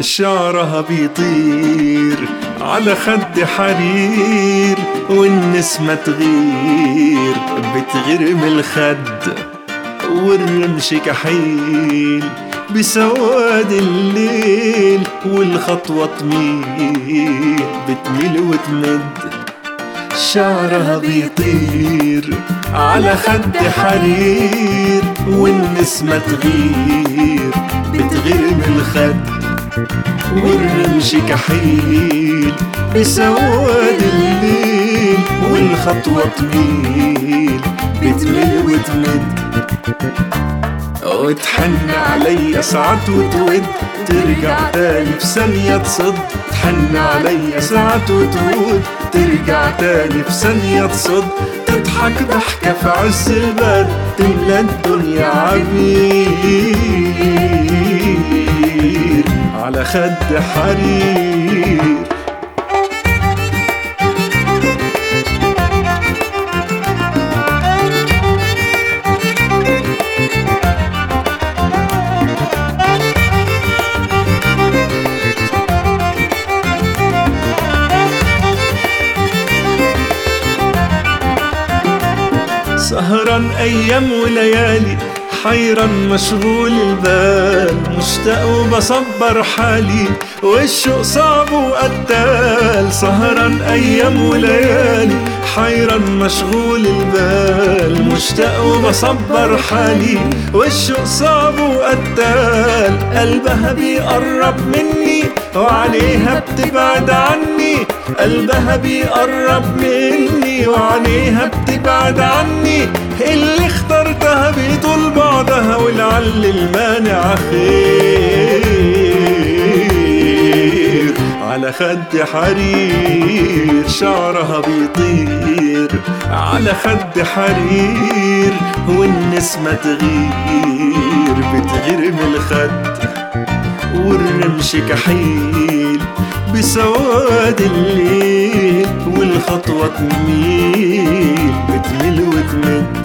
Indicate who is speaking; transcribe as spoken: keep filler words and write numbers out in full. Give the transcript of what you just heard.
Speaker 1: شعرها بيطير على خد حرير، والنسمة تغير بتغير من الخد، والرمش كحيل بسواد الليل، والخطوة تميل بتميل وتمد. شعرها بيطير على خد حرير، والنسمة تغير بتغير من الخد، والرمش كحيل بسواد الليل، والخطوة تميل بتميل وتمد. وتحن عليا ساعات وتود، ترجع تاني في ثانية تصد. تحن عليا ساعات وتود، ترجع تاني في ثانية تصد. تضحك ضحكة في عز البرد، تملى الدنيا عبير على خد حرير. سهران أيام وليالي، حيران مشغول البال، مشتاق وبصبر حالي، والشوق صعب وقتال. سهران أيام وليالي، حيران مشغول البال، مشتاق وبصبر حالي، والشوق صعب وقتال. قلبها بيقرب مني وعليها بتبعد عني، قلبها بيقرب مني وعليها بتبعد عني. اللي اخترتها بيطول بعدها، ولعل المانع خير على خد حرير. شعرها بيطير على خد حرير، والنسمة تغير بتغير من الخد، والرمش كحيل بسواد الليل، والخطوة تميل بتميل وتمد.